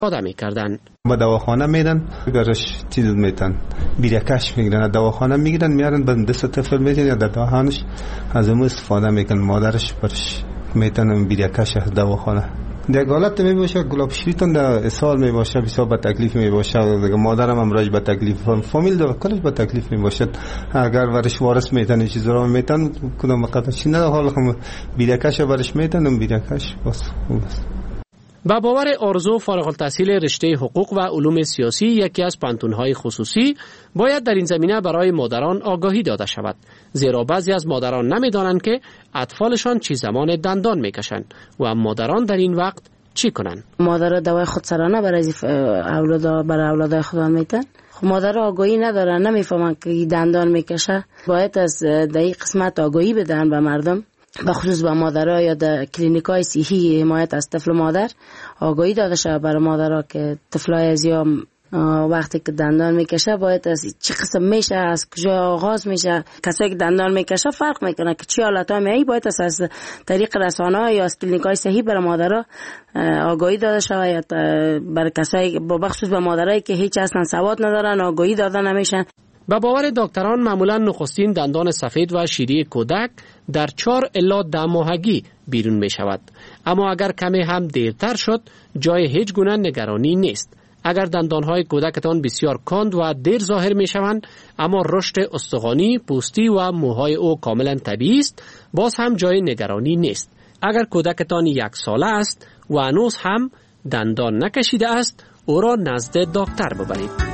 استفاده می‌کردند. با دواخانه میرن برش چیز میتن بیرکش میگیرن، دواخانه میگیرن میارن به دست طفل میدن یا در دهانش از اون استفاده میکنن. مادرش برش میتن بیرکش دواخانه در حالت میباشه. گلاب شیرتون در اسهال میباشه، بسیار با تکلیف میباشه. دیگه مادرم امراج با تکلیف، فامیل در کلش با تکلیف میباشد. اگر ورش وارث میتن چیز رو میتن کدام قطعی نه حال خم بیرکش ورش میتن بیرکش بس. با باور آرزو فارغ التحصیل رشته حقوق و علوم سیاسی یکی از پانتون‌های خصوصی باید در این زمینه برای مادران آگاهی داده شود، زیرا بعضی از مادران نمی‌دانند که اطفالشان چه زمان دندان میکشند و مادران در این وقت چی کنند. مادرها دوای خودسرانه برای اولاد خود میتن. مادر آگاهی ندارن، نمیفهمن که دندان میکشه. باید از در این قسمت آگاهی بدن به مردم، به خصوص به مادرها یا در کلینیکای صحی حمایت از طفل مادر آگاهی داده شود برای مادرها که طفلای از یا وقتی که دندان میکشه باید از چه قسم میشه، از کجا آغاز میشه. کسایی که دندان میکشه فرق میکنه که چه حالت‌ها میای، باید از طریق رسانه‌ها یا از کلینیکای صحی برای مادرها آگاهی داده شود. برای کسایی با بخصوص به مادرایی که هیچ اصلا سواد ندارن آگاهی داده نمیشن. به باور دکتران معمولا نخستین دندان سفید و شیری کودک در 4 الی 10 ماهگی بیرون می شود. اما اگر کمی هم دیرتر شد جای هیچ گونه نگرانی نیست. اگر دندانهای کودکتان بسیار کند و دیر ظاهر می شوند اما رشد استخوانی، پوستی و موهای او کاملا طبیعی است، باز هم جای نگرانی نیست. اگر کودکتان 1 ساله است و هنوز هم دندان نکشیده است، او را نزد دکتر ببرید.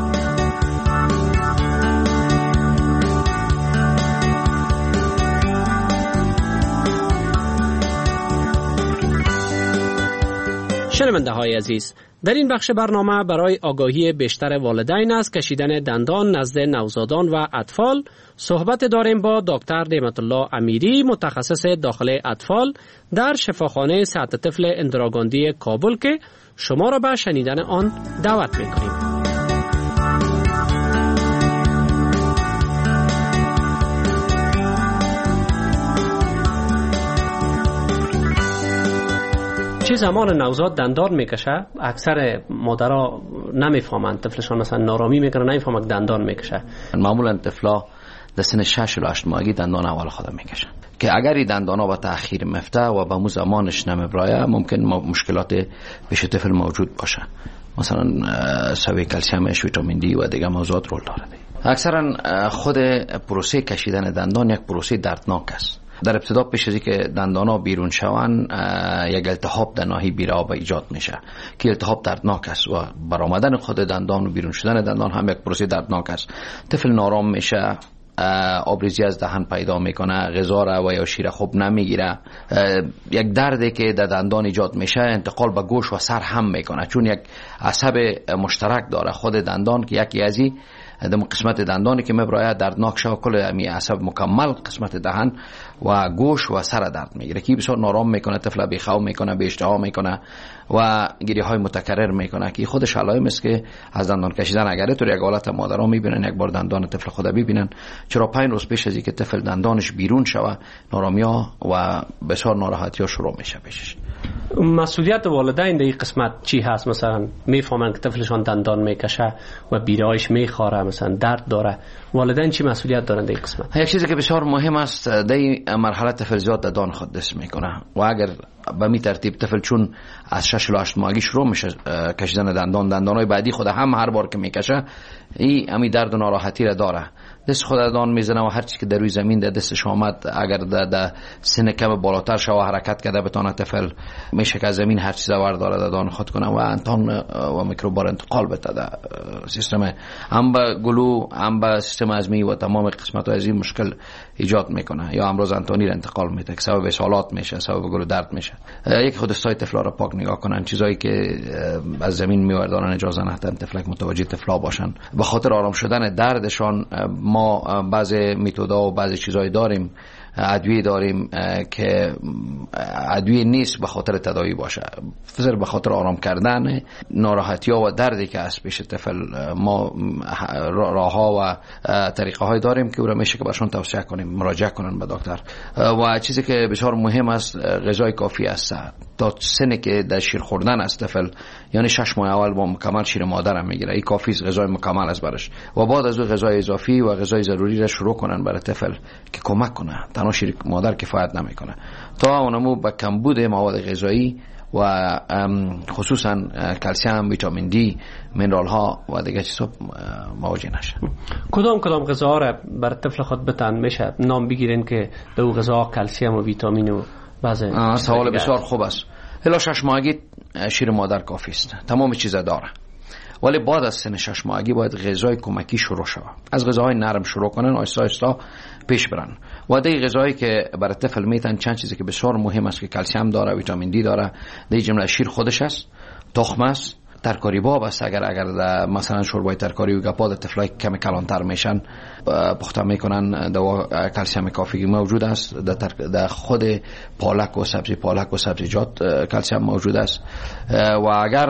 شنونده های عزیز، در این بخش برنامه برای آگاهی بیشتر والدین از کشیدن دندان نزد نوزادان و اطفال صحبت داریم با دکتر نعمت الله امیری، متخصص داخل اطفال در شفاخانه صحت طفل اندراگاندی کابل که شما را به شنیدن آن دعوت می‌کنیم. چه زمان نوزاد دندان میکشه؟ اکثر مادرها نمیفهمند، طفلشان مثلا نارامی میکنه نمیفهمه که دندان میکشه. معمولا طفلا در سن 6 الی 8 ماهگی دندان اول خود میکشن که اگر این دندان ها با تأخیر مفته و به مو زمانش نمیبرایه ممکن مشکلات پیش طفل موجود باشه، مثلا سوی کلسیمش، ویتامین دی و دیگه موضوعات رول داره. اکثرا خود پروسه کشیدن دندان یک پروسه دردناک است. در ابتدا پیش از اینکه دندانا بیرون شوند یک التهاب در ناحیه بیراب ایجاد میشه که التهاب دردناک است و برآمدن خود دندان و بیرون شدن دندان هم یک پروسه دردناک است. طفل نارام میشه، آبریزی از دهن پیدا میکنه، غذا را و یا شیر خوب نمیگیره. یک دردی که در دندان ایجاد میشه انتقال به گوش و سر هم میکنه، چون یک عصب مشترک داره خود دندان که یکی ازی در قسمت دندانی که میبراید دردناک شد کل امی عصب مکمل قسمت دهن و گوش و سر درد میگیره که بسیار نارام میکنه، طفل بیخواب میکنه، بی‌اشتها میکنه و گریه های متکرر میکنه که خودش علائم است که از دندان کشیدن اگر تو یک حالت مادرها میبینن یک بار دندان طفل خود ببینن، چرا 5 روز پیش از اینکه طفل دندانش بیرون شوه نارامیا و بسیار ناراحتی ها شروع میشه پیشش. مسئولیت والدین در این قسمت چی هست؟ مثلا میفهمن که طفلشان دندان میکشه و بیرایش میخوره، مثلا درد داره، والدین چی مسئولیت دارن در این قسمت؟ یک چیزی که بسیار مهم است در این مرحله طفل زیاد دندان خود دست میکنه و اگر به می ترتیب طفل چون از 6 الی 8 ماهگی شروع میشه کشیدن دندانهای بعدی خود هم هر بار که میکشه این امی درد و ناراحتی را داره، دست خود دندان میزنه و هر چی که در روی زمین در دستش آمد اگر در سن کم بالاتر شو حرکت کرده بتونه طفل میشه که زمین هر چیز ورداره دندان خود کنه و انتان و میکروب انتقال بده در سیستم هم به گلو هم به سیستم هضمی و تمام قسمت های از این مشکل ایجاد میکنه یا امراض انتانی را انتقال میده که سبب اسهالات میشه، سبب گلو درد میشه. یک خود استای طفلا را پاک نگاه کنن، چیزایی که از زمین میوردارن اجازه ندن طفلک متوجه طفلا باشن. به خاطر آرام شدن دردشان ما بعضی متدها و بعضی چیزایی داریم ادویه داریم که ادویه نیست به خاطر تداوی باشه، فقط به خاطر آرام کردن ناراحتی ها و دردی که از پیش طفل. ما راه ها و طریقه های داریم که او را میشه که برشون توصیه کنیم مراجعه کنن به دکتر. و چیزی که بسیار مهم است غذای کافی است. تا سنی که در شیر خوردن است طفل، یعنی 6 ماه اول با مکمل شیر مادر هم میگیره، این کافی است، غذای مکمل است برش. و بعد از اون غذای اضافی و غذای ضروری را شروع کنن برای طفل که کمک کنه. تنها شیر مادر کفایت نمیکنه. تا اونمو با کمبود مواد غذایی و خصوصا کلسیم، ویتامین دی، منرال ها و دیگه چیزا مواجه نشه. کدام غذاها را برای طفل خود بتن میشه نام بگیرین که در غذا کلسیم و ویتامین و بعضی؟ سوال بسیار خوب است. الا 6 ماهگی شیر مادر کافی است، تمام چیزا داره. ولی بعد از سن 6 ماهگی باید غذای کمکی شروع شود. از غذاهای نرم شروع کنن، آهسته آهسته پیش برن. و دیگه غذایی که برای طفل میتن چند چیزی که بسیار مهم است که کلسیم داره، ویتامین دی داره، در جمله شیر خودش است، تخم است، ترکاری باب است. اگر مثلا شوربای ترکاری و گپاد طفلای کمی کلانتر میشن پخته میکنن، دوا کلسیم کافی موجود است. در خود پالک و سبزیجات کلسیم موجود است. و اگر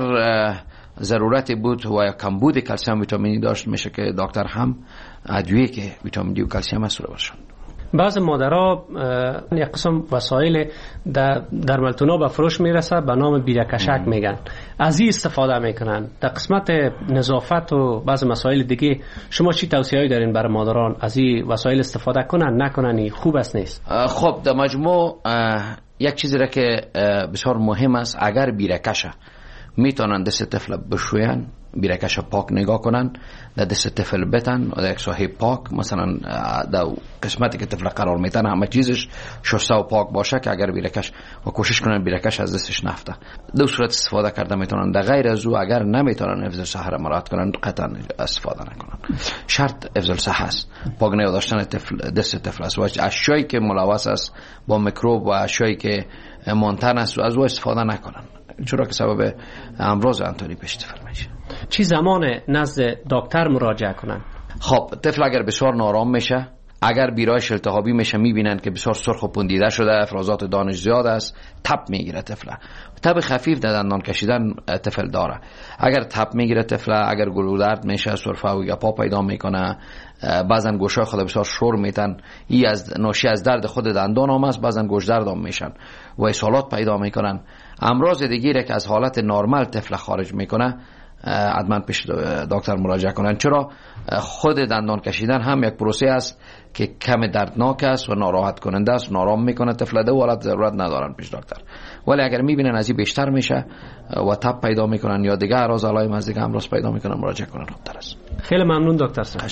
ضرورتی بود و کمبود کلسیم ویتامینی داشت، میشه که دکتر هم ادویه که ویتامین دی و کلسیم است رو برشون. بعض مادرها یک قسم وسایل در ملتونا به فروش میرسه به نام بیرکشک میگن، از این استفاده میکنن. در قسمت نظافت و بعض مسائل دیگه شما چی توصیه‌ای دارین برای مادران از این وسایل استفاده کنن نکنن؟ خوب است نیست؟ خب در مجموع یک چیزی را که بسیار مهم است، اگر بیرکشه میتونن دست طفل بشوین، بیرکش پاک نگاه کنن، در دست طفل بتن و در یک ساحه پاک، مثلا در قسمتی که طفل قرار میتن همه چیزش شسته و پاک باشه که اگر بیرکش و کوشش کنن بیرکش از دستش نفته. دو صورت استفاده کرده میتونن. در غیر از او اگر نمیتونن حفظ الصحه را مراعات کنن قطعا استفاده نکنن. شرط حفظ الصحه است، پاک نگاه داشتن دست طفل است و اشیایی که ملوث است با میکروب و اشیایی که منتن است از او استفاده نکنن، چرا که سبب امراض انتانی پیش طفل میشه. چی زمان نزد دکتر مراجعه کنن؟ خب طفل اگر بسیار نارام میشه، اگر بیرایش التهابی میشه، میبینن که بسیار سرخ و پوندیده شده، افرازات دانش زیاد است، تب میگیره طفل. تب خفیف در دندان کشیدن طفل داره. اگر تب میگیره طفل، اگر گلو درد میشه، سرفه و گپا پیدا میکنه، بعضا گوشای خود بسیار شور میتن، ای از ناشی از درد خود دندان هم است، بعضا گوش درد هم میشن و اسهالات پیدا میکنن. امراض دیگه که از حالت نرمال طفل خارج میکنه حتما پیش دکتر مراجعه کنن. چرا خود دندان کشیدن هم یک پروسه است که کم دردناک است و ناراحت کننده است، نارام میکنه طفل. ده ولات ضرورت ندارن پیش دکتر. ولی اگر میبینن از این بیشتر میشه و تب پیدا میکنن یا دیگه اعراض علائم از دیگه امراض پیدا میکنن، مراجعه کنن خوبتر است. خیلی ممنون دکتر صاحب.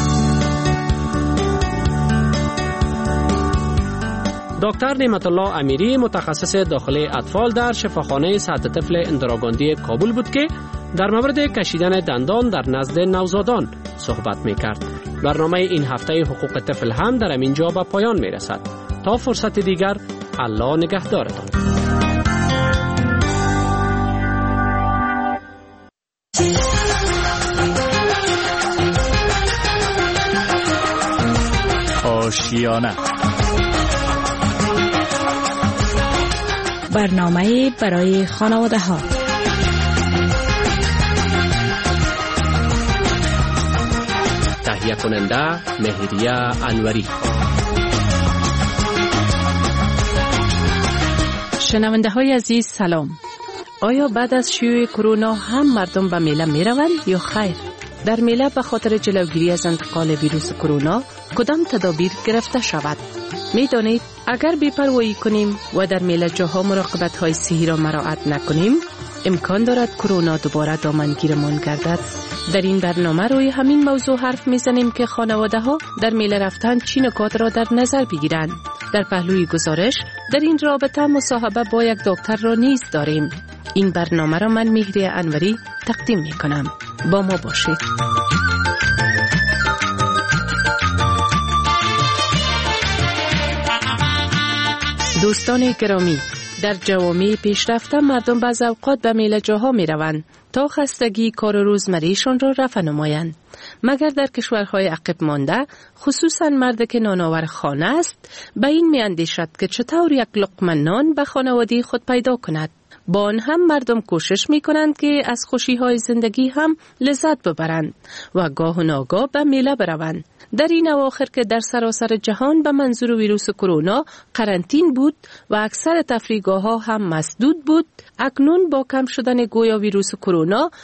دکتر نعمت الله امیری متخصص داخلی اطفال در شفاخانه صحت طفل اندراگاندی کابل بود که در مورد کشیدن دندان در نزد نوزادان صحبت می‌کرد. برنامه این هفته حقوق طفل هم در اینجا به پایان می‌رسد. تا فرصت دیگر، الله نگهدارتان. آشیانه برنامه برای خانواده ها. تهیه کننده مهریه انوری. شنونده های عزیز سلام. آیا بعد از شیوع کرونا هم مردم به میله می روند یا خیر؟ در میله به خاطر جلوگیری از انتقال ویروس کرونا کدام تدابیر گرفته شود؟ می دانید اگر بی‌پروایی کنیم و در میله جاها مراقبت های صحی را مراعات نکنیم، امکان دارد کرونا دوباره دامنگیرمان گردد. در این برنامه روی همین موضوع حرف میزنیم که خانواده ها در میله رفتن چی نکات را در نظر بگیرند. در پهلوی گزارش در این رابطه مصاحبه با یک دکتر را نیز داریم. این برنامه را من مهریه انوری تقدیم می کنم. با ما باشید. دوستان گرامی، در جوامع پیشرفته مردم بعض اوقات به میله جاها می روند تا خستگی کار روزمریشان را رفع نمایند. مگر در کشورهای عقب مانده، خصوصا مرد که نانآور خانه است، به این می اندیشد که چطور یک لقمه نان به خانواده خود پیدا کند. با آن هم مردم کوشش می کنند که از خوشی های زندگی هم لذت ببرند و گاه و ناگاه به میله بروند. در این اواخر که در سراسر جهان به منظور ویروس کرونا قرنطین بود و اکثر تفریحگاه ها هم مسدود بود، اکنون با کم شدن گویا ویروس کرونا